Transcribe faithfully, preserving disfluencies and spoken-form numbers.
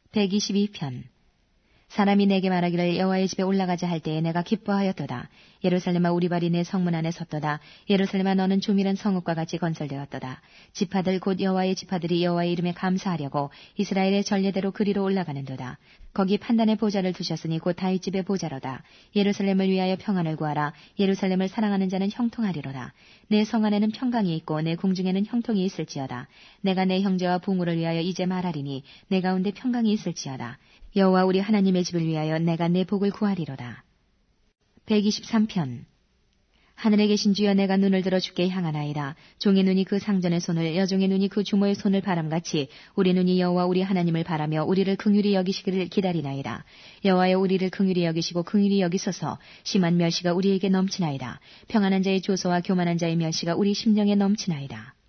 백이십이 편. 사람이 내게 말하기를 여호와의 집에 올라가자 할 때에 내가 기뻐하였도다. 예루살렘아 우리 발이 내 성문 안에 섰도다. 예루살렘아 너는 조밀한 성읍과 같이 건설되었도다. 지파들 곧 여호와의 지파들이 여호와의 이름에 감사하려고 이스라엘의 전례대로 그리로 올라가는도다. 거기 판단의 보좌를 두셨으니 곧 다윗집의 보좌로다. 예루살렘을 위하여 평안을 구하라. 예루살렘을 사랑하는 자는 형통하리로다. 내 성 안에는 평강이 있고 내 궁중에는 형통이 있을지어다. 내가 내 형제와 부모를 위하여 이제 말하리니 내 가운데 평강이 있을지어다. 여호와 우리 하나님의 집을 위하여 내가 내 복을 구하리로다. 백이십삼 편. 하늘에 계신 주여 내가 눈을 들어 주께 향하나이다. 종의 눈이 그 상전의 손을 여종의 눈이 그 주모의 손을 바람같이 우리 눈이 여호와 우리 하나님을 바라며 우리를 긍휼히 여기시기를 기다리나이다. 여호와여 우리를 긍휼히 여기시고 긍휼히 여기소서. 심한 멸시가 우리에게 넘치나이다. 평안한 자의 조소와 교만한 자의 멸시가 우리 심령에 넘치나이다.